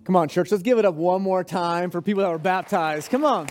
Come on, church, let's give it up one more time for people that were baptized. Come on.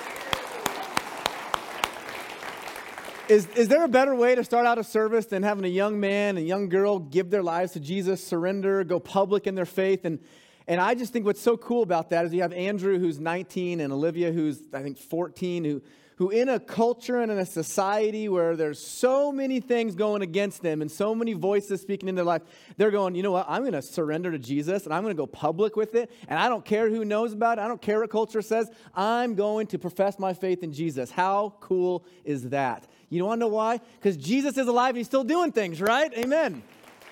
Is there a better way to start out a service than having a young man and young girl give their lives to Jesus, surrender, go public in their faith? And I just think what's so cool about that is you have Andrew, who's 19, and Olivia, who's, I think, 14, who in a culture and in a society where there's so many things going against them and so many voices speaking in their life, they're going, you know what, I'm going to surrender to Jesus, and I'm going to go public with it, and I don't care who knows about it. I don't care what culture says. I'm going to profess my faith in Jesus. How cool is that? You want to know why? Because Jesus is alive and he's still doing things, right? Amen.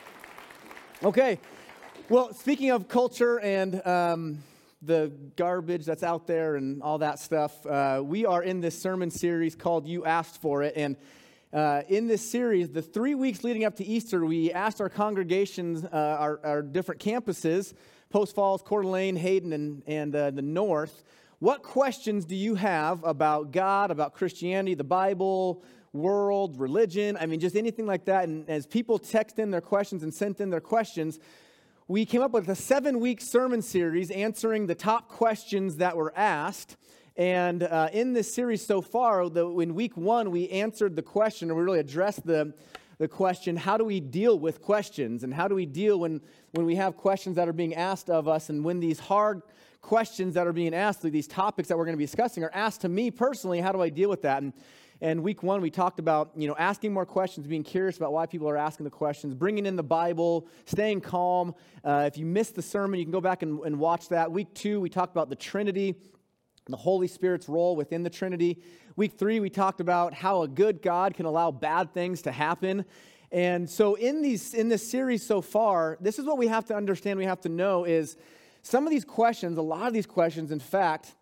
Okay. Well, speaking of culture and the garbage that's out there and all that stuff, we are in this sermon series called You Asked For It. And in this series, the 3 weeks leading up to Easter, we asked our congregations, our different campuses, Post Falls, Coeur d'Alene, Hayden, and the North, what questions do you have about God, about Christianity, the Bible, world, religion, I mean, just anything like that. And as people text in their questions and sent in their questions, we came up with a 7-week sermon series answering the top questions that were asked. And in this series so far, in week 1, we answered the question, or we really addressed the question, how do we deal with questions? And how do we deal when we have questions that are being asked of us, and when these hard questions that are being asked, these topics that we're going to be discussing, are asked to me personally, how do I deal with that? And week 1, we talked about, asking more questions, being curious about why people are asking the questions, bringing in the Bible, staying calm. If you missed the sermon, you can go back and watch that. Week 2, we talked about the Trinity, the Holy Spirit's role within the Trinity. Week 3, we talked about how a good God can allow bad things to happen. And so in this series so far, this is what we have to understand, we have to know is some of these questions, a lot of these questions, in fact,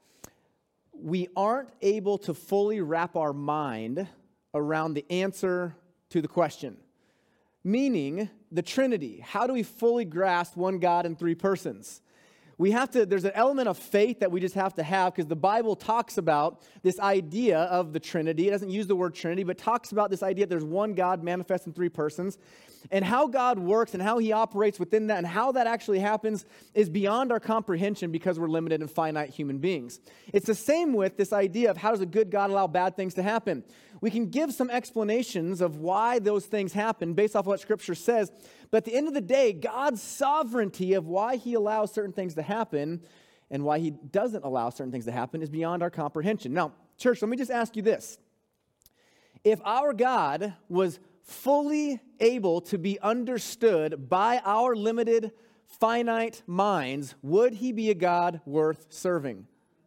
we aren't able to fully wrap our mind around the answer to the question. Meaning, the Trinity. How do we fully grasp one God in 3 persons? There's an element of faith that we just have to have, because the Bible talks about this idea of the Trinity. It doesn't use the word Trinity, but talks about this idea that there's one God manifest in 3 persons. And how God works and how he operates within that and how that actually happens is beyond our comprehension because we're limited and finite human beings. It's the same with this idea of how does a good God allow bad things to happen. We can give some explanations of why those things happen based off what Scripture says, but at the end of the day, God's sovereignty of why he allows certain things to happen and why he doesn't allow certain things to happen is beyond our comprehension. Now, church, let me just ask you this. If our God was fully able to be understood by our limited, finite minds, would he be a God worth serving?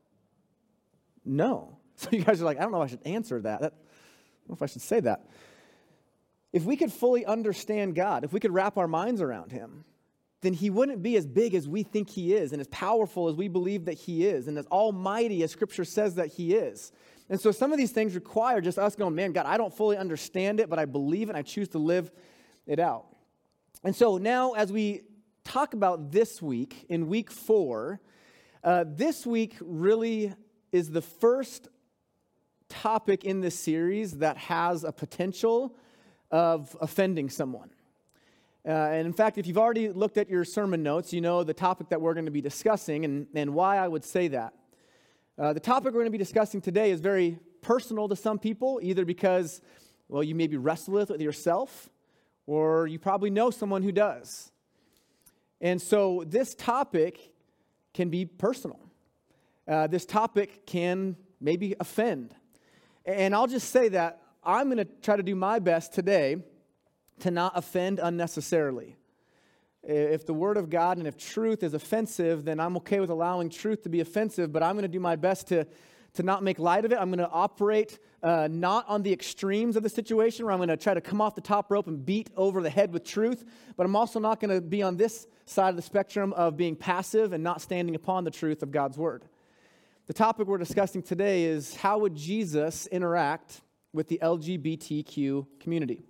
No. So you guys are like, I don't know if I should answer that. I don't know if I should say that. If we could fully understand God, if we could wrap our minds around him, then he wouldn't be as big as we think he is, and as powerful as we believe that he is, and as almighty as Scripture says that he is. And so some of these things require just us going, man, God, I don't fully understand it, but I believe it, and I choose to live it out. And so now as we talk about this week, in week 4, this week really is the first topic in this series that has a potential of offending someone. And in fact, if you've already looked at your sermon notes, you know the topic that we're going to be discussing and why I would say that. The topic we're going to be discussing today is very personal to some people, either because, well, you maybe wrestle with it yourself, or you probably know someone who does. And so this topic can be personal. This topic can maybe offend. And I'll just say that I'm going to try to do my best today to not offend unnecessarily. If the Word of God and if truth is offensive, then I'm okay with allowing truth to be offensive, but I'm going to do my best to not make light of it. I'm going to operate not on the extremes of the situation where I'm going to try to come off the top rope and beat over the head with truth, but I'm also not going to be on this side of the spectrum of being passive and not standing upon the truth of God's Word. The topic we're discussing today is how would Jesus interact with the LGBTQ community?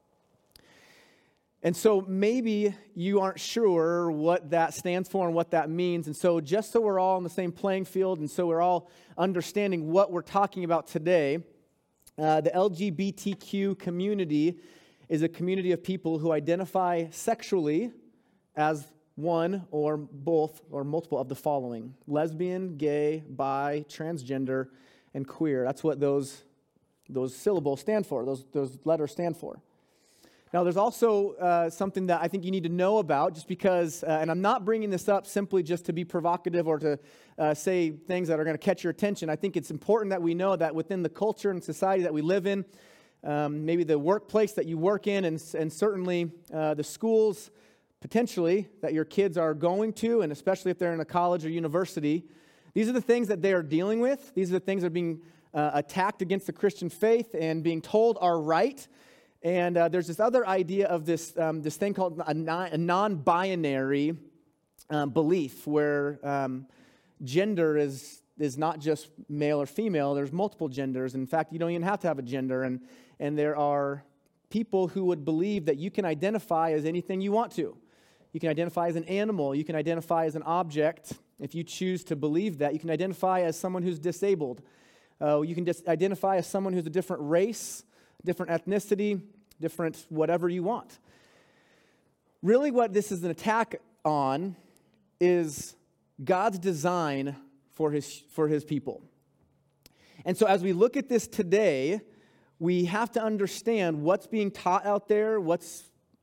And so maybe you aren't sure what that stands for and what that means. And so just so we're all on the same playing field and so we're all understanding what we're talking about today, the LGBTQ community is a community of people who identify sexually as one or both or multiple of the following: lesbian, gay, bi, transgender, and queer. That's what those syllables stand for, those letters stand for. Now, there's also something that I think you need to know about, just because, and I'm not bringing this up simply just to be provocative or to say things that are going to catch your attention. I think it's important that we know that within the culture and society that we live in, maybe the workplace that you work in, and certainly the schools, potentially, that your kids are going to, and especially if they're in a college or university, these are the things that they are dealing with. These are the things that are being attacked against the Christian faith and being told are right. And there's this other idea of this thing called a non-binary belief, where gender is not just male or female. There's multiple genders. In fact, you don't even have to have a gender. And there are people who would believe that you can identify as anything you want to. You can identify as an animal. You can identify as an object. If you choose to believe that, you can identify as someone who's disabled. You can identify as someone who's a different race, different ethnicity, different whatever you want. Really what this is an attack on is God's design for his people. And so as we look at this today, we have to understand what's being taught out there, what's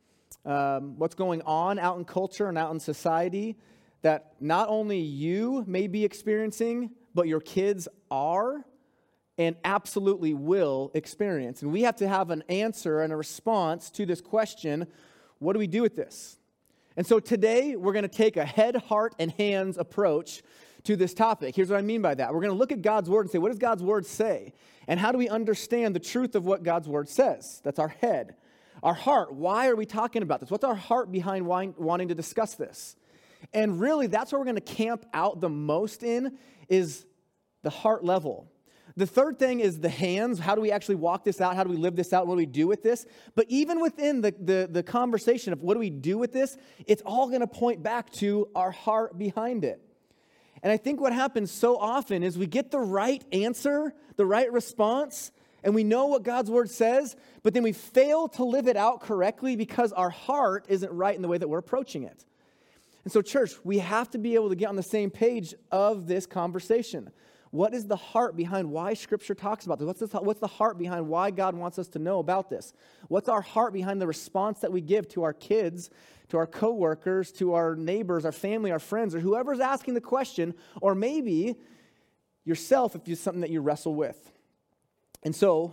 going on out in culture and out in society that not only you may be experiencing, but your kids are and absolutely will experience. And we have to have an answer and a response to this question: what do we do with this? And so today, we're going to take a head, heart, and hands approach to this topic. Here's what I mean by that. We're going to look at God's Word and say, what does God's Word say? And how do we understand the truth of what God's Word says? That's our head. Our heart, why are we talking about this? What's our heart behind wanting to discuss this? And really, that's where we're going to camp out the most in, is the heart level. The third thing is the hands. How do we actually walk this out? How do we live this out? What do we do with this? But even within the conversation of what do we do with this, it's all going to point back to our heart behind it. And I think what happens so often is we get the right answer, the right response, and we know what God's Word says, but then we fail to live it out correctly because our heart isn't right in the way that we're approaching it. And so, church, we have to be able to get on the same page of this conversation. What is the heart behind why Scripture talks about this? What's the heart behind why God wants us to know about this? What's our heart behind the response that we give to our kids, to our coworkers, to our neighbors, our family, our friends, or whoever's asking the question, or maybe yourself if it's something that you wrestle with? And so,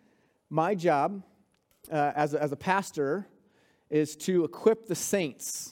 my job as a pastor is to equip the saints.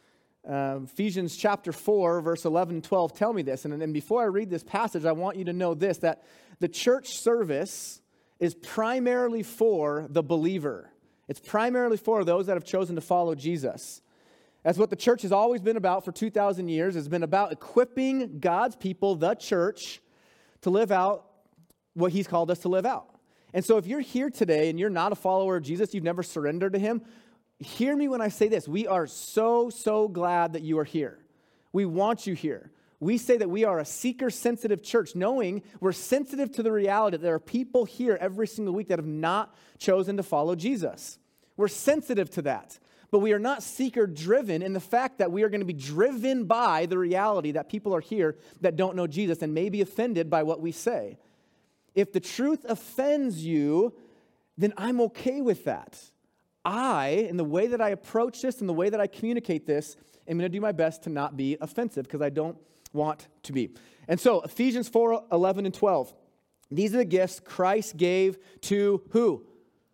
Ephesians chapter 4, verse 11 and 12 tell me this. And then before I read this passage, I want you to know this, that the church service is primarily for the believer. It's primarily for those that have chosen to follow Jesus. That's what the church has always been about for 2,000 years. It's been about equipping God's people, the church, to live out what He's called us to live out. And so if you're here today and you're not a follower of Jesus, you've never surrendered to Him, hear me when I say this. We are so glad that you are here. We want you here. We say that we are a seeker-sensitive church, knowing we're sensitive to the reality that there are people here every single week that have not chosen to follow Jesus. We're sensitive to that. But we are not seeker-driven in the fact that we are going to be driven by the reality that people are here that don't know Jesus and may be offended by what we say. If the truth offends you, then I'm okay with that. In the way that I approach this and the way that I communicate this, am going to do my best to not be offensive because I don't want to be. And so, Ephesians 4, 11 and 12. These are the gifts Christ gave to who?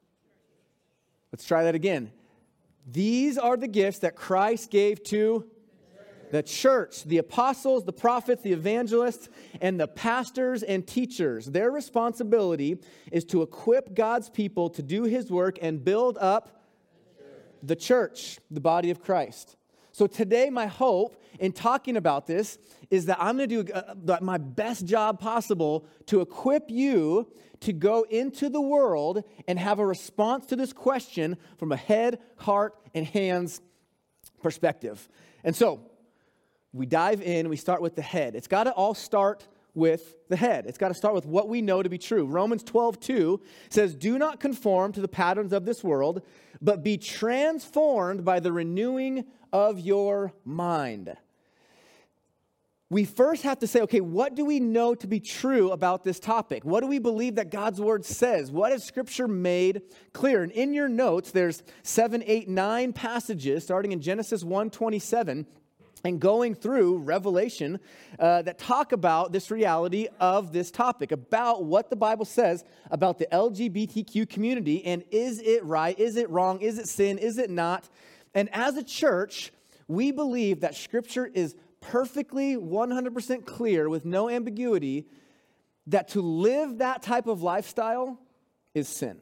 Let's try that again. These are the gifts that Christ gave to the church, the apostles, the prophets, the evangelists, and the pastors and teachers. Their responsibility is to equip God's people to do His work and build up the church, the body of Christ. So today, my hope in talking about this is that I'm going to do my best job possible to equip you to go into the world and have a response to this question from a head, heart, and hands perspective. And so, we dive in, we start with the head. It's got to all start with the head. It's got to start with what we know to be true. Romans 12:2 says, "Do not conform to the patterns of this world, but be transformed by the renewing of your mind." We first have to say, okay, what do we know to be true about this topic? What do we believe that God's word says? What has Scripture made clear? And in your notes, there's 7, 8, 9 passages starting in Genesis 1:27 and going through Revelation that talk about this reality of this topic, about what the Bible says about the LGBTQ community, and is it right, is it wrong, is it sin, is it not? And as a church, we believe that Scripture is perfectly 100% clear with no ambiguity that to live that type of lifestyle is sin.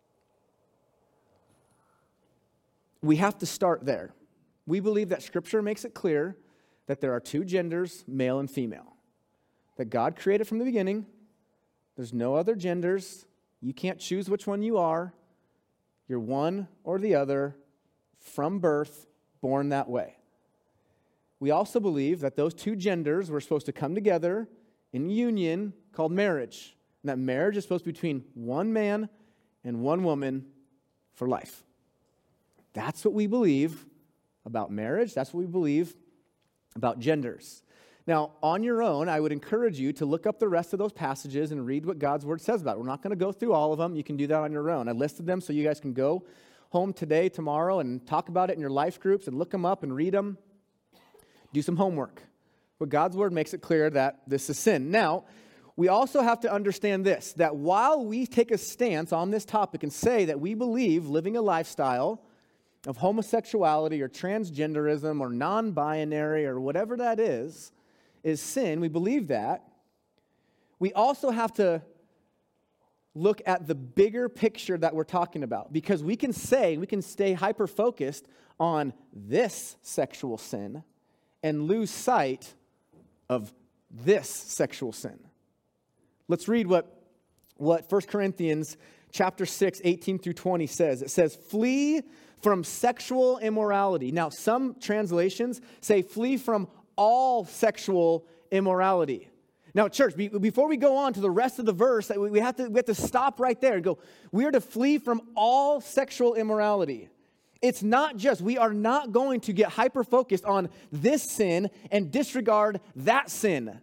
We have to start there. We believe that Scripture makes it clear that there are two genders, male and female, that God created from the beginning. There's no other genders. You can't choose which one you are. You're one or the other from birth, born that way. We also believe that those two genders were supposed to come together in union called marriage. And that marriage is supposed to be between one man and one woman for life. That's what we believe about marriage. That's what we believe about genders. Now, on your own, I would encourage you to look up the rest of those passages and read what God's word says about it. We're not going to go through all of them. You can do that on your own. I listed them so you guys can go home today, tomorrow, and talk about it in your life groups and look them up and read them. Do some homework. But God's word makes it clear that this is sin. Now, we also have to understand this, that while we take a stance on this topic and say that we believe living a lifestyle of homosexuality or transgenderism or non-binary or whatever that is sin, we believe that, we also have to look at the bigger picture that we're talking about. Because we can stay hyper-focused on this sexual sin and lose sight of this sexual sin. Let's read what 1 Corinthians chapter 6, 18 through 20 says. It says, "Flee from sexual immorality." Now, some translations say flee from all sexual immorality. Now, church, before we go on to the rest of the verse, we have to stop right there and go, we are to flee from all sexual immorality. It's not just, we are not going to get hyper-focused on this sin and disregard that sin.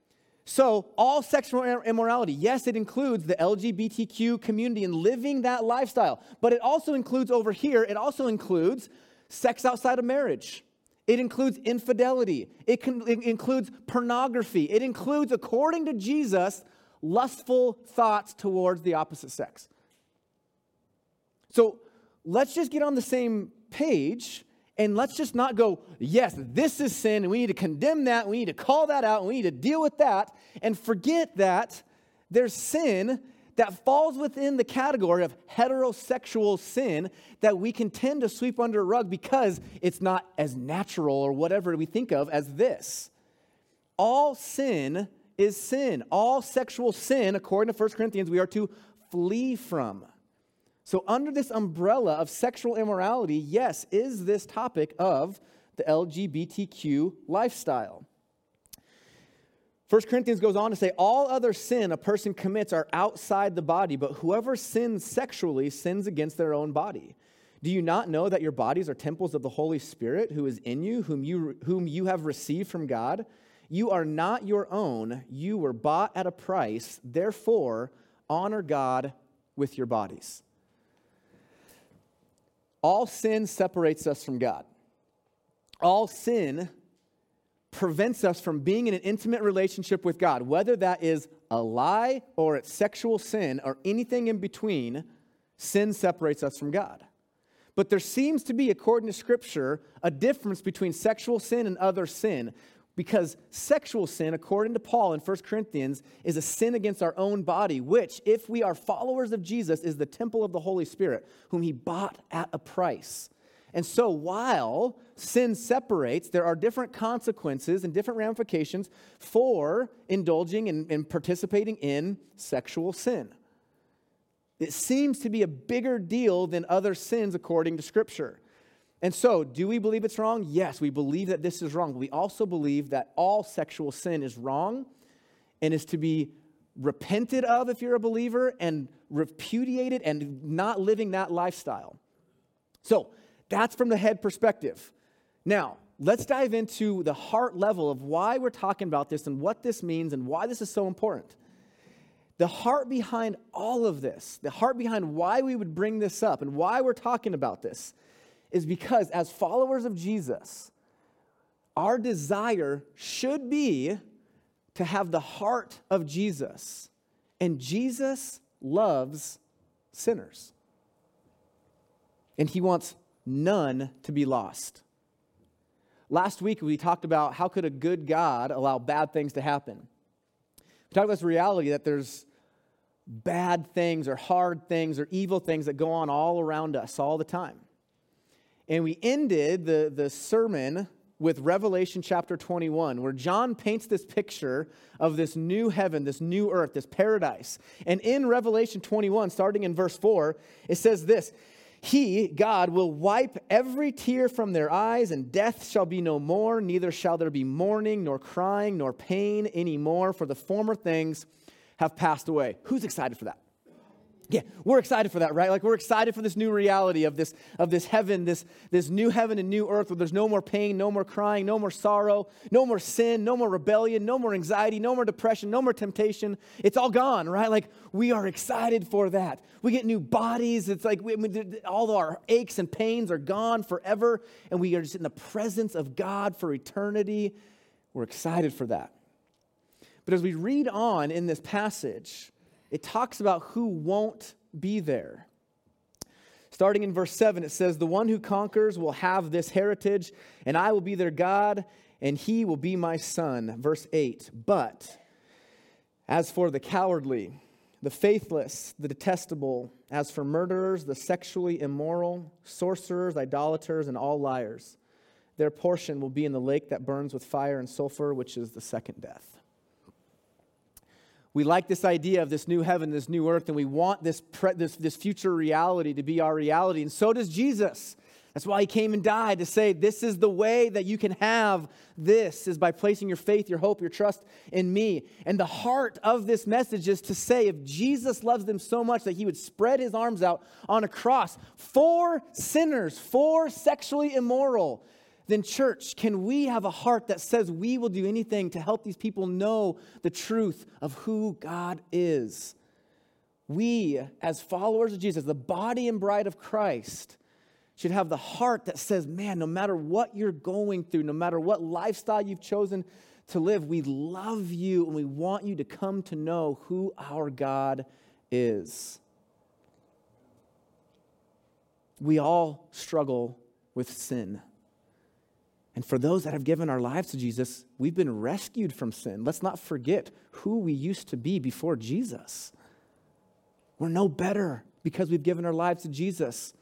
So, all sexual immorality, yes, it includes the LGBTQ community and living that lifestyle. But it also includes over here, it also includes sex outside of marriage. It includes infidelity. It includes pornography. It includes, according to Jesus, lustful thoughts towards the opposite sex. So, let's just get on the same page and let's just not go, yes, this is sin and we need to condemn that, we need to call that out, and we need to deal with that, and forget that there's sin that falls within the category of heterosexual sin that we can tend to sweep under a rug because it's not as natural or whatever we think of as this. All sin is sin. All sexual sin, according to 1 Corinthians, we are to flee from. So under this umbrella of sexual immorality, yes, is this topic of the LGBTQ lifestyle. 1 Corinthians goes on to say, all other sin a person commits are outside the body, but whoever sins sexually sins against their own body. Do you not know that your bodies are temples of the Holy Spirit who is in you, whom you have received from God? You are not your own. You were bought at a price. Therefore, honor God with your bodies. All sin separates us from God. All sin prevents us from being in an intimate relationship with God, whether that is a lie or it's sexual sin or anything in between. Sin separates us from God. But there seems to be, according to Scripture, a difference between sexual sin and other sin, because sexual sin, according to Paul in 1 Corinthians, is a sin against our own body, which, if we are followers of Jesus, is the temple of the Holy Spirit, whom he bought at a price. And so while sin separates, there are different consequences and different ramifications for indulging and participating in sexual sin. It seems to be a bigger deal than other sins according to Scripture. And so, do we believe it's wrong? Yes, we believe that this is wrong. We also believe that all sexual sin is wrong and is to be repented of if you're a believer and repudiated and not living that lifestyle. So that's from the head perspective. Now, let's dive into the heart level of why we're talking about this and what this means and why this is so important. The heart behind all of this, the heart behind why we would bring this up and why we're talking about this is because as followers of Jesus, our desire should be to have the heart of Jesus. And Jesus loves sinners. And he wants none to be lost. Last week, we talked about how could a good God allow bad things to happen. We talked about this reality that there's bad things or hard things or evil things that go on all around us all the time. And we ended the sermon with Revelation chapter 21, where John paints this picture of this new heaven, this new earth, this paradise. And in Revelation 21, starting in verse 4, it says this, He, God, will wipe every tear from their eyes, and death shall be no more, neither shall there be mourning, nor crying, nor pain anymore, for the former things have passed away. Who's excited for that? Yeah, we're excited for that, right? Like we're excited for this new reality of this heaven, this new heaven and new earth where there's no more pain, no more crying, no more sorrow, no more sin, no more rebellion, no more anxiety, no more depression, no more temptation. It's all gone, right? Like we are excited for that. We get new bodies. It's like all our aches and pains are gone forever, and we are just in the presence of God for eternity. We're excited for that. But as we read on in this passage, it talks about who won't be there. Starting in verse 7, it says, The one who conquers will have this heritage, and I will be their God, and he will be my son. Verse 8, But as for the cowardly, the faithless, the detestable, as for murderers, the sexually immoral, sorcerers, idolaters, and all liars, their portion will be in the lake that burns with fire and sulfur, which is the second death. We like this idea of this new heaven, this new earth, and we want this future reality to be our reality, and so does Jesus. That's why he came and died, to say this is the way that you can have this, is by placing your faith, your hope, your trust in me. And the heart of this message is to say if Jesus loves them so much that he would spread his arms out on a cross for sinners, for sexually immoral, then church, can we have a heart that says we will do anything to help these people know the truth of who God is? We, as followers of Jesus, the body and bride of Christ, should have the heart that says, man, no matter what you're going through, no matter what lifestyle you've chosen to live, we love you and we want you to come to know who our God is. We all struggle with sin. And for those that have given our lives to Jesus, we've been rescued from sin. Let's not forget who we used to be before Jesus. We're no better because we've given our lives to Jesus.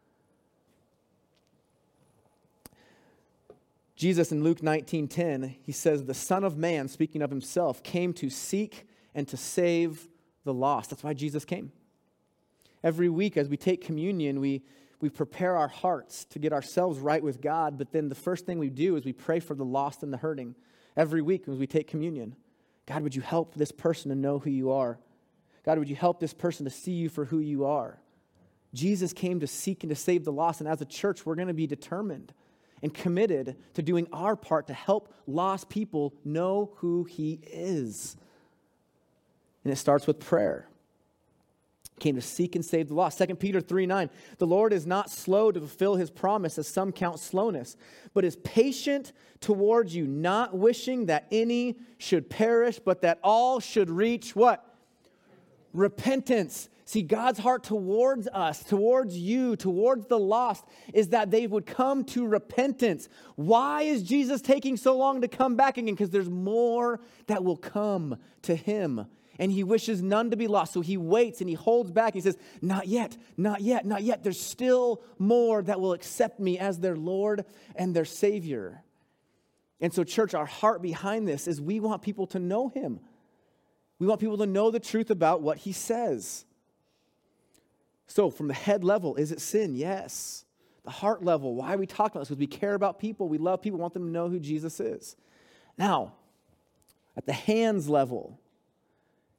Jesus in Luke 19:10, he says, the Son of Man, speaking of himself, came to seek and to save the lost. That's why Jesus came. Every week as we take communion, we prepare our hearts to get ourselves right with God, but then the first thing we do is we pray for the lost and the hurting. Every week as we take communion, God, would you help this person to know who you are? God, would you help this person to see you for who you are? Jesus came to seek and to save the lost, and as a church, we're going to be determined and committed to doing our part to help lost people know who he is. And it starts with prayer. Came to seek and save the lost. 2 Peter 3:9, the Lord is not slow to fulfill his promise, as some count slowness, but is patient towards you, not wishing that any should perish, but that all should reach what? Repentance. See, God's heart towards us, towards you, towards the lost, is that they would come to repentance. Why is Jesus taking so long to come back again? Because there's more that will come to him. And he wishes none to be lost. So he waits and he holds back. He says, not yet, not yet, not yet. There's still more that will accept me as their Lord and their Savior. And so, church, our heart behind this is we want people to know him. We want people to know the truth about what he says. So from the head level, is it sin? Yes. The heart level, why are we talking about this? Because we care about people. We love people. We want them to know who Jesus is. Now, at the hands level,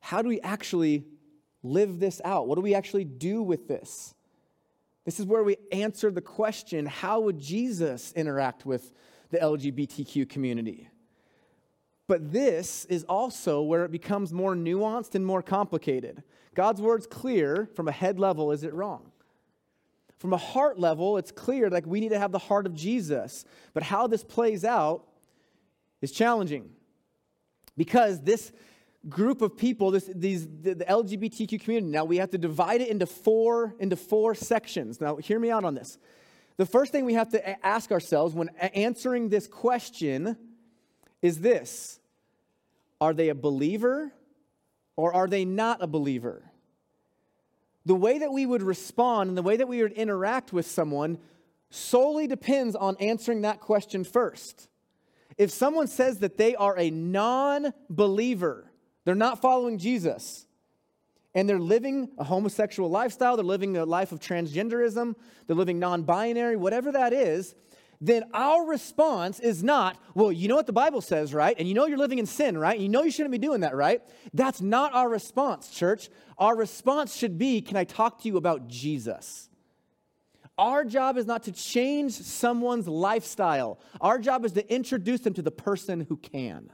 how do we actually live this out? What do we actually do with this? This is where we answer the question, how would Jesus interact with the LGBTQ community? But this is also where it becomes more nuanced and more complicated. God's word's clear. From a head level, is it wrong? From a heart level, it's clear, like we need to have the heart of Jesus. But how this plays out is challenging. Because this group of people, the LGBTQ community, now we have to divide it into four sections. Now, hear me out on this. The first thing we have to ask ourselves when answering this question is this: are they a believer or are they not a believer? The way that we would respond and the way that we would interact with someone solely depends on answering that question first. If someone says that they are a non-believer, they're not following Jesus, and they're living a homosexual lifestyle, they're living a life of transgenderism, they're living non-binary, whatever that is, then our response is not, well, you know what the Bible says, right? And you know you're living in sin, right? And you know you shouldn't be doing that, right? That's not our response, church. Our response should be, can I talk to you about Jesus? Our job is not to change someone's lifestyle. Our job is to introduce them to the person who can.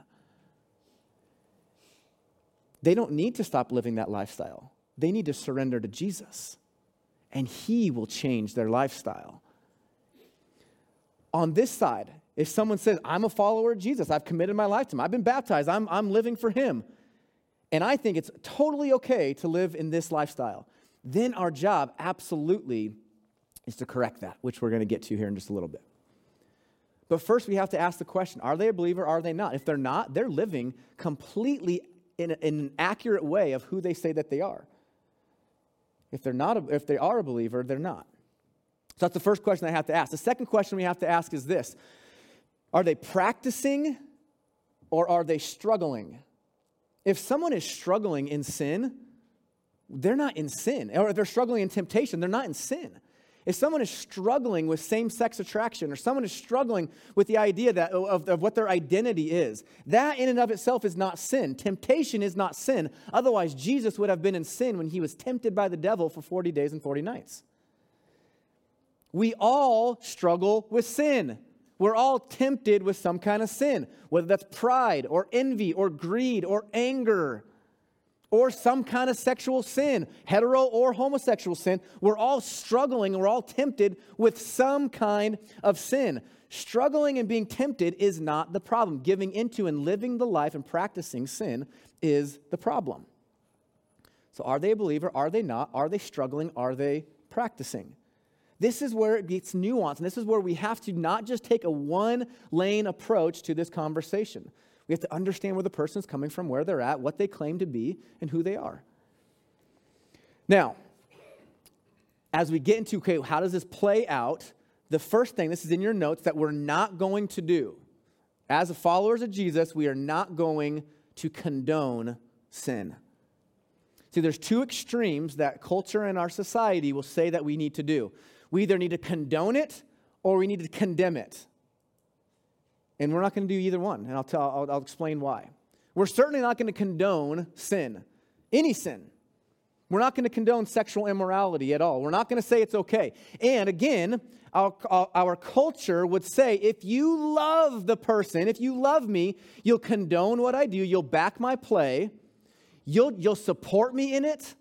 They don't need to stop living that lifestyle. They need to surrender to Jesus, and He will change their lifestyle. On this side, if someone says, I'm a follower of Jesus, I've committed my life to Him, I've been baptized, I'm living for Him, and I think it's totally okay to live in this lifestyle, then our job absolutely is to correct that, which we're going to get to here in just a little bit. But first, we have to ask the question, are they a believer, are they not? If they're not, they're living completely in an accurate way of who they say that they are. If they are a believer, they're not. So that's the first question I have to ask. The second question we have to ask is this: are they practicing or are they struggling? If someone is struggling in sin, they're not in sin. Or if they're struggling in temptation, they're not in sin. If someone is struggling with same-sex attraction, or someone is struggling with the idea that of what their identity is, that in and of itself is not sin. Temptation is not sin. Otherwise, Jesus would have been in sin when He was tempted by the devil for 40 days and 40 nights. We all struggle with sin. We're all tempted with some kind of sin, whether that's pride or envy or greed or anger or some kind of sexual sin, hetero or homosexual sin. We're all struggling, we're all tempted with some kind of sin. Struggling and being tempted is not the problem. Giving into and living the life and practicing sin is the problem. So are they a believer? Are they not? Are they struggling? Are they practicing? This is where it gets nuanced, and this is where we have to not just take a one-lane approach to this conversation. We have to understand where the person is coming from, where they're at, what they claim to be, and who they are. Now, as we get into, okay, how does this play out? The first thing, this is in your notes, that we're not going to do. As followers of Jesus, we are not going to condone sin. See, there's two extremes that culture and our society will say that we need to do. We either need to condone it or we need to condemn it. And we're not going to do either one, and I'll explain why. We're certainly not going to condone sin, any sin. We're not going to condone sexual immorality at all. We're not going to say it's okay. And again, our culture would say, if you love the person, if you love me, you'll condone what I do, you'll back my play, you'll support me in it,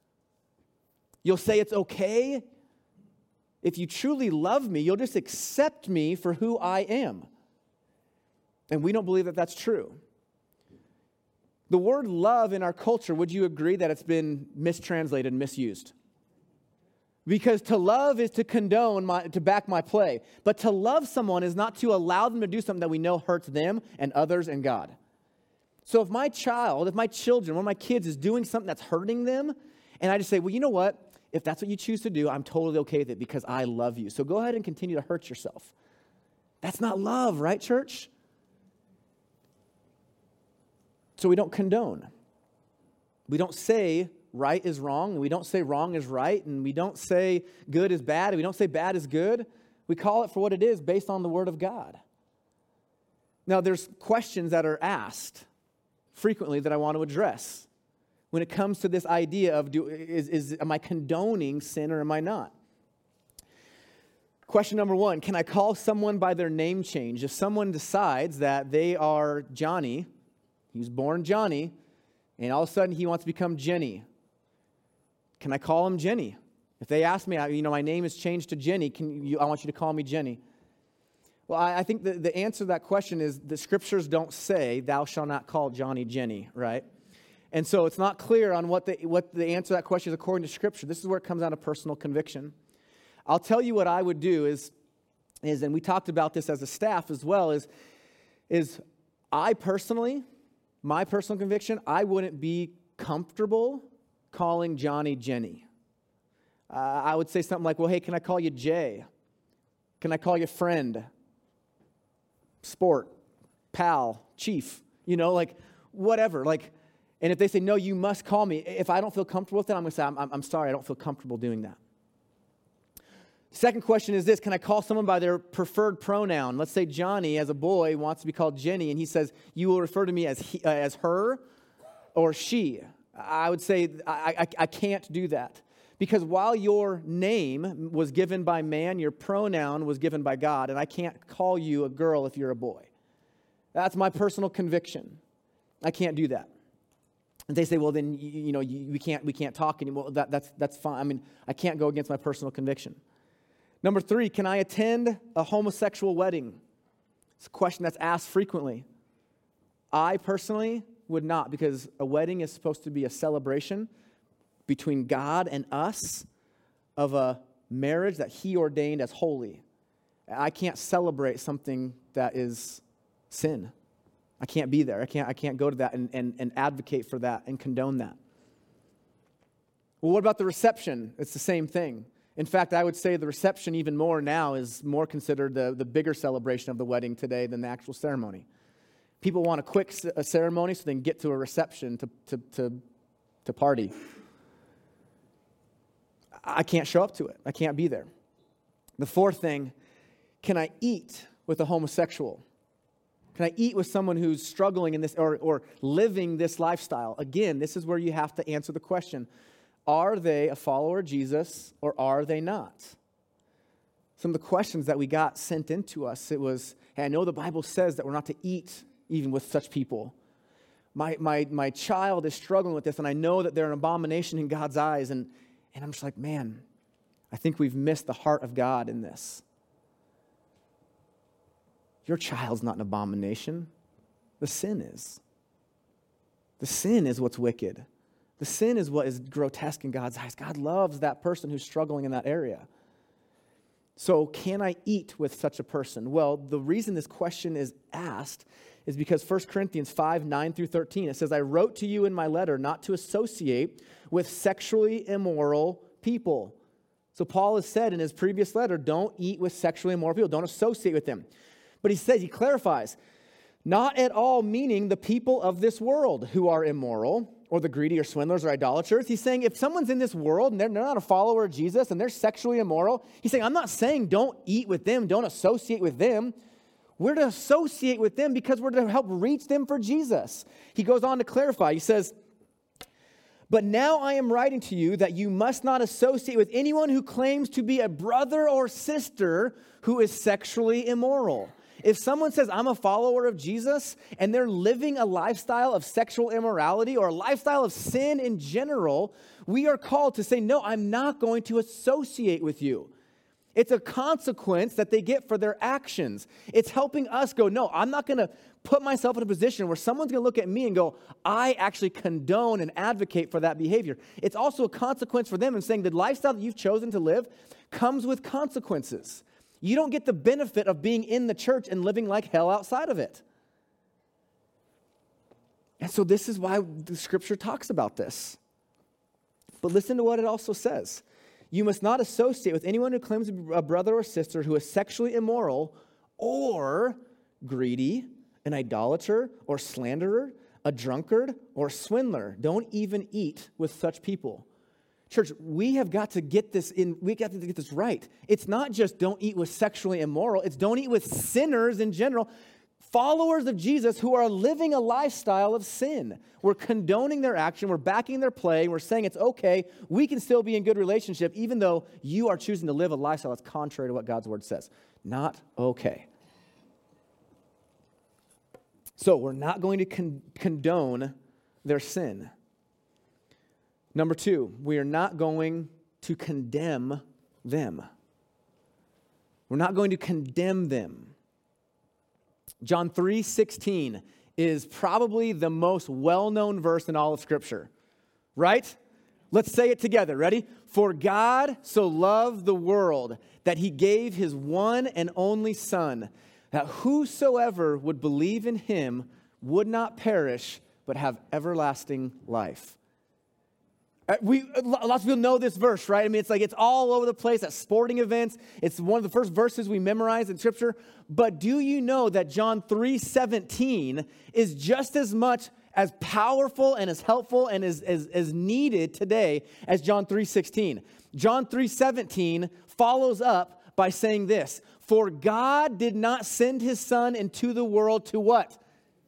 you'll say it's okay. If you truly love me, you'll just accept me for who I am. And we don't believe that that's true. The word love in our culture, would you agree that it's been mistranslated and misused? Because to love is to condone, to back my play. But to love someone is not to allow them to do something that we know hurts them and others and God. So if my children, one of my kids is doing something that's hurting them, and I just say, well, you know what? If that's what you choose to do, I'm totally okay with it because I love you. So go ahead and continue to hurt yourself. That's not love, right, church? So we don't condone. We don't say right is wrong, and we don't say wrong is right, and we don't say good is bad, and we don't say bad is good. We call it for what it is based on the Word of God. Now, there's questions that are asked frequently that I want to address. when it comes to this idea of am I condoning sin or am I not? Question number 1, can I call someone by their name change? If someone decides that they are Johnny, he was born Johnny, and all of a sudden he wants to become Jenny, can I call him Jenny? If they ask me, my name is changed to Jenny, I want you to call me Jenny. Well, I think the answer to that question is the scriptures don't say, thou shalt not call Johnny Jenny, right? And so it's not clear on what the answer to that question is according to scripture. This is where it comes down to personal conviction. I'll tell you what I would do is, and we talked about this as a staff as well, is I personally, my personal conviction, I wouldn't be comfortable calling Johnny Jenny. I would say something like, well, hey, can I call you Jay? Can I call you friend? Sport, pal, chief, whatever. And if they say, no, you must call me, if I don't feel comfortable with it, I'm going to say, I'm sorry, I don't feel comfortable doing that. Second question is this, can I call someone by their preferred pronoun? Let's say Johnny, as a boy, wants to be called Jenny, and he says, you will refer to me as her or she. I would say, I can't do that. Because while your name was given by man, your pronoun was given by God, and I can't call you a girl if you're a boy. That's my personal conviction. I can't do that. And they say, well, then, we can't talk anymore. That's fine. I mean, I can't go against my personal conviction. Number 3, can I attend a homosexual wedding? It's a question that's asked frequently. I personally would not, because a wedding is supposed to be a celebration between God and us of a marriage that He ordained as holy. I can't celebrate something that is sin. I can't be there. I can't go to that and advocate for that and condone that. Well, what about the reception? It's the same thing. In fact, I would say the reception even more now is more considered the bigger celebration of the wedding today than the actual ceremony. People want a quick ceremony so they can get to a reception to party. I can't show up to it. I can't be there. The fourth thing, can I eat with a homosexual? Can I eat with someone who's struggling in this or living this lifestyle? Again, this is where you have to answer the question. Are they a follower of Jesus or are they not? Some of the questions that we got sent into us, it was, hey, I know the Bible says that we're not to eat even with such people. My child is struggling with this, and I know that they're an abomination in God's eyes, and I'm just like, man, I think we've missed the heart of God in this. Your child's not an abomination. The sin is. The sin is what's wicked. The sin is what is grotesque in God's eyes. God loves that person who's struggling in that area. So can I eat with such a person? Well, the reason this question is asked is because 1 Corinthians 5, 9 through 13, it says, I wrote to you in my letter not to associate with sexually immoral people. So Paul has said in his previous letter, don't eat with sexually immoral people. Don't associate with them. But he clarifies, not at all meaning the people of this world who are immoral, or the greedy or swindlers or idolaters. He's saying if someone's in this world and they're not a follower of Jesus and they're sexually immoral, he's saying, I'm not saying don't eat with them, don't associate with them. We're to associate with them because we're to help reach them for Jesus. He goes on to clarify. He says, but now I am writing to you that you must not associate with anyone who claims to be a brother or sister who is sexually immoral. If someone says, I'm a follower of Jesus, and they're living a lifestyle of sexual immorality or a lifestyle of sin in general, we are called to say, no, I'm not going to associate with you. It's a consequence that they get for their actions. It's helping us go, no, I'm not going to put myself in a position where someone's going to look at me and go, I actually condone and advocate for that behavior. It's also a consequence for them in saying the lifestyle that you've chosen to live comes with consequences. You don't get the benefit of being in the church and living like hell outside of it. And so this is why the scripture talks about this. But listen to what it also says. You must not associate with anyone who claims to be a brother or sister who is sexually immoral or greedy, an idolater or slanderer, a drunkard or swindler. Don't even eat with such people. Church, we have got to get this in. We got to get this right. It's not just don't eat with sexually immoral. It's don't eat with sinners in general. Followers of Jesus who are living a lifestyle of sin. We're condoning their action. We're backing their play. We're saying it's okay. We can still be in good relationship even though you are choosing to live a lifestyle that's contrary to what God's word says. Not okay. So we're not going to condone their sin. Number 2, we are not going to condemn them. We're not going to condemn them. John 3:16 is probably the most well-known verse in all of Scripture, right? Let's say it together. Ready? For God so loved the world that he gave his one and only Son, that whosoever would believe in him would not perish, but have everlasting life. Lots of people know this verse, right? I mean, it's all over the place at sporting events. It's one of the first verses we memorize in Scripture. But do you know that John 3:17 is just as much as powerful and as helpful and as needed today as John 3:16? John 3:17 follows up by saying this, for God did not send his Son into the world to what?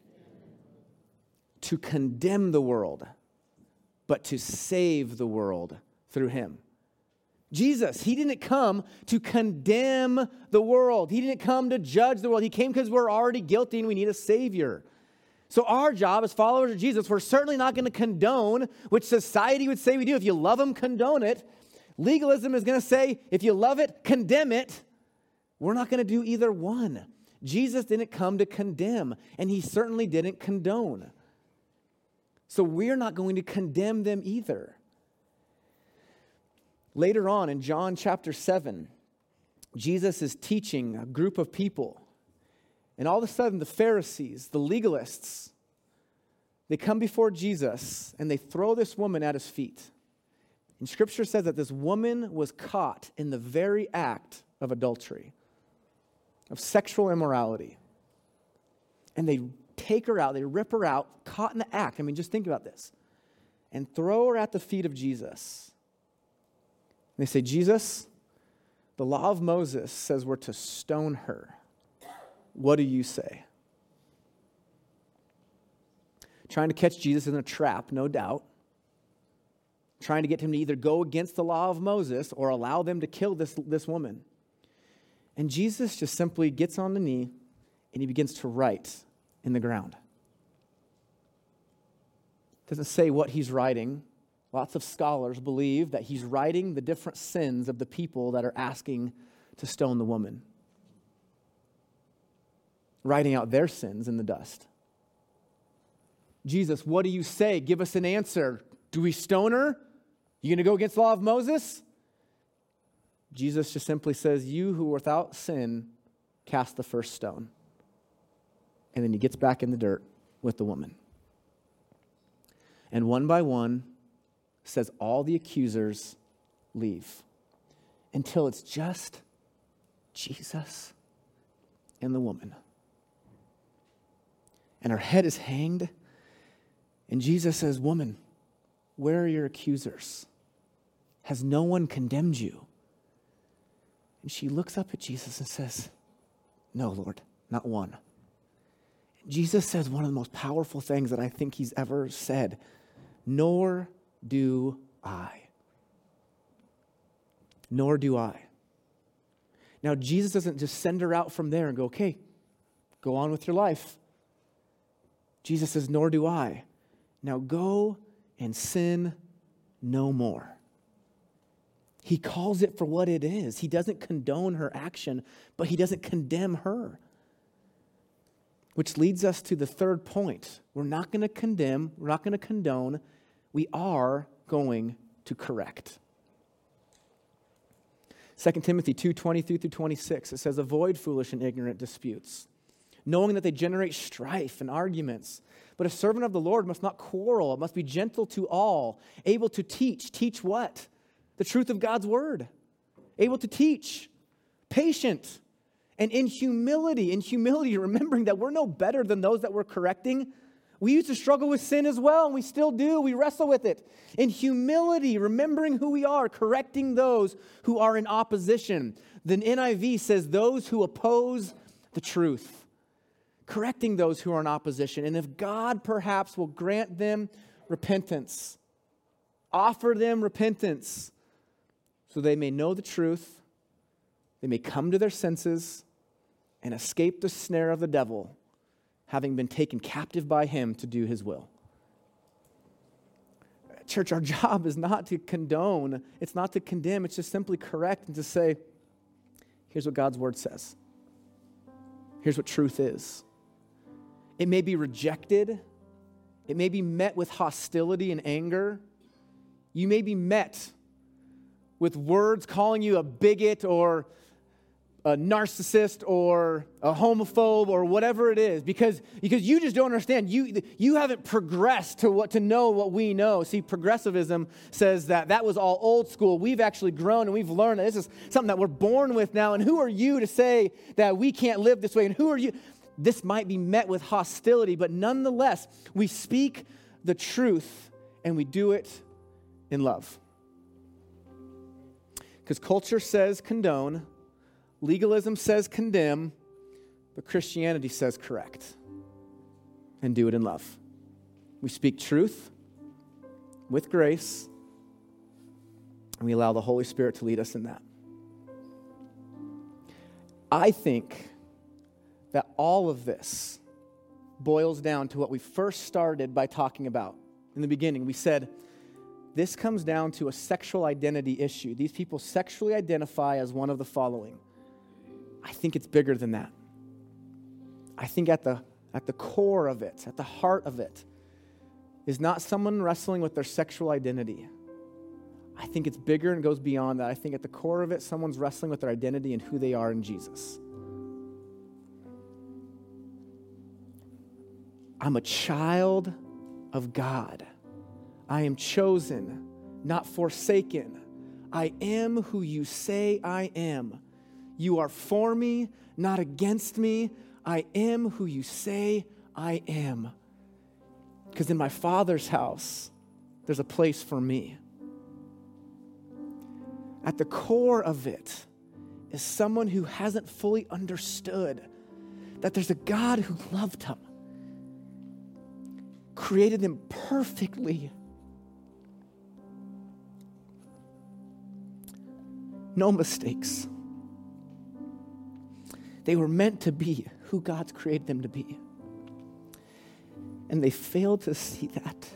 To condemn the world, but to save the world through him. Jesus, he didn't come to condemn the world. He didn't come to judge the world. He came because we're already guilty and we need a Savior. So our job as followers of Jesus, we're certainly not going to condone, which society would say we do. If you love him, condone it. Legalism is going to say, if you love it, condemn it. We're not going to do either one. Jesus didn't come to condemn, and he certainly didn't condone. So we're not going to condemn them either. Later on in John chapter 7, Jesus is teaching a group of people. And all of a sudden, the Pharisees, the legalists, they come before Jesus and they throw this woman at his feet. And Scripture says that this woman was caught in the very act of adultery, of sexual immorality. And they take her out, they rip her out, caught in the act. I mean, just think about this. And throw her at the feet of Jesus. And they say, Jesus, the law of Moses says we're to stone her. What do you say? Trying to catch Jesus in a trap, no doubt. Trying to get him to either go against the law of Moses or allow them to kill this woman. And Jesus just simply gets on the knee and he begins to write in the ground. Doesn't say what he's writing. Lots of scholars believe that he's writing the different sins of the people that are asking to stone the woman. Writing out their sins in the dust. Jesus, what do you say? Give us an answer. Do we stone her? You going to go against the law of Moses? Jesus just simply says, you who are without sin, cast the first stone. And then he gets back in the dirt with the woman. And one by one, says all the accusers leave until it's just Jesus and the woman. And her head is hanged. And Jesus says, woman, where are your accusers? Has no one condemned you? And she looks up at Jesus and says, no, Lord, not one. Jesus says one of the most powerful things that I think he's ever said, nor do I. Nor do I. Now, Jesus doesn't just send her out from there and go, okay, go on with your life. Jesus says, nor do I. Now go and sin no more. He calls it for what it is. He doesn't condone her action, but he doesn't condemn her. Which leads us to the third point. We're not going to condemn, we're not going to condone, we are going to correct. 2 Timothy 2:23-26, it says, avoid foolish and ignorant disputes, knowing that they generate strife and arguments. But a servant of the Lord must not quarrel, it must be gentle to all, able to teach. Teach what? The truth of God's word. Able to teach. Patient. And in humility, remembering that we're no better than those that we're correcting. We used to struggle with sin as well, and we still do. We wrestle with it. In humility, remembering who we are, correcting those who are in opposition. The NIV says those who oppose the truth. correcting those who are in opposition. And if God perhaps will grant them repentance, offer them repentance, so they may know the truth, they may come to their senses and escape the snare of the devil, having been taken captive by him to do his will. Church, our job is not to condone, it's not to condemn, it's just simply correct and to say, here's what God's word says. Here's what truth is. It may be rejected. It may be met with hostility and anger. You may be met with words calling you a bigot or a narcissist or a homophobe or whatever it is, because you just don't understand. You haven't progressed to know what we know. See, progressivism says that was all old school. We've actually grown and we've learned that this is something that we're born with now. And who are you to say that we can't live this way? And who are you? This might be met with hostility, but nonetheless, we speak the truth and we do it in love. Because culture says condone, legalism says condemn, but Christianity says correct and do it in love. We speak truth with grace, and we allow the Holy Spirit to lead us in that. I think that all of this boils down to what we first started by talking about. In the beginning, we said, this comes down to a sexual identity issue. These people sexually identify as one of the following. I think it's bigger than that. I think at the core of it, at the heart of it, is not someone wrestling with their sexual identity. I think it's bigger and goes beyond that. I think at the core of it, someone's wrestling with their identity and who they are in Jesus. I'm a child of God. I am chosen, not forsaken. I am who you say I am. You are for me, not against me. I am who you say I am. Because in my Father's house, there's a place for me. At the core of it is someone who hasn't fully understood that there's a God who loved him, created them perfectly. No mistakes. They were meant to be who God's created them to be. And they failed to see that.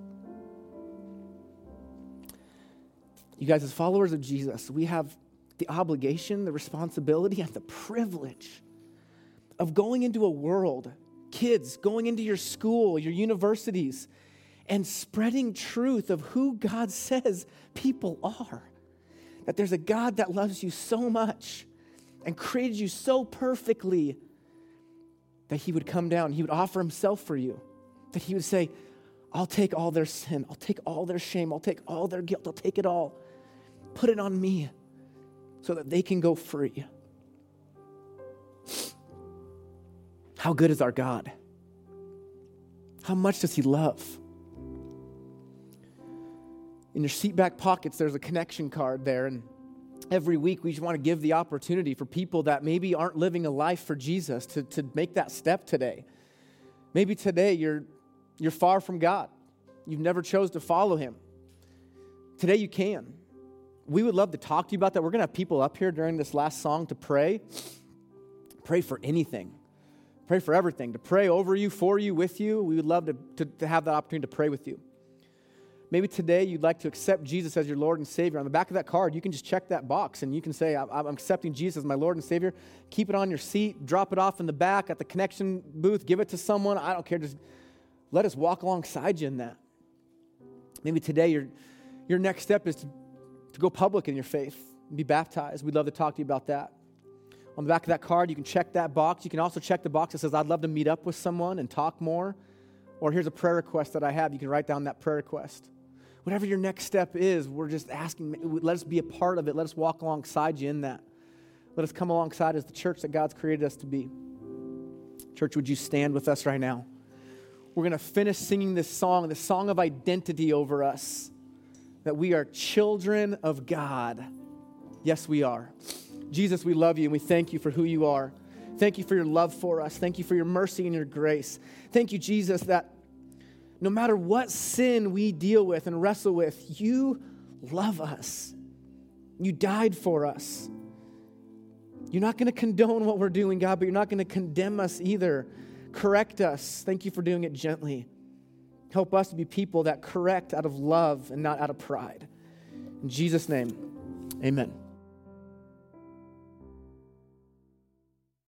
You guys, as followers of Jesus, we have the obligation, the responsibility, and the privilege of going into a world, kids, going into your school, your universities, and spreading truth of who God says people are. That there's a God that loves you so much and created you so perfectly that he would come down, he would offer himself for you, that he would say, I'll take all their sin, I'll take all their shame, I'll take all their guilt, I'll take it all, put it on me so that they can go free. How good is our God? How much does he love? In your seat back pockets, there's a connection card there, and every week we just want to give the opportunity for people that maybe aren't living a life for Jesus to make that step today. Maybe today you're far from God. You've never chose to follow him. Today you can. We would love to talk to you about that. We're going to have people up here during this last song to pray. Pray for anything. Pray for everything. To pray over you, for you, with you. We would love to have that opportunity to pray with you. Maybe today you'd like to accept Jesus as your Lord and Savior. On the back of that card, you can just check that box and you can say, I'm accepting Jesus as my Lord and Savior. Keep it on your seat. Drop it off in the back at the connection booth. Give it to someone. I don't care. Just let us walk alongside you in that. Maybe today your next step is to go public in your faith and be baptized. We'd love to talk to you about that. On the back of that card, you can check that box. You can also check the box that says, I'd love to meet up with someone and talk more. Or here's a prayer request that I have. You can write down that prayer request. Whatever your next step is, we're just asking, let us be a part of it. Let us walk alongside you in that. Let us come alongside as the church that God's created us to be. Church, would you stand with us right now? We're going to finish singing this song of identity over us, that we are children of God. Yes, we are. Jesus, we love you and we thank you for who you are. Thank you for your love for us. Thank you for your mercy and your grace. Thank you, Jesus, that no matter what sin we deal with and wrestle with, you love us. You died for us. You're not going to condone what we're doing, God, but you're not going to condemn us either. Correct us. Thank you for doing it gently. Help us to be people that correct out of love and not out of pride. In Jesus' name, amen.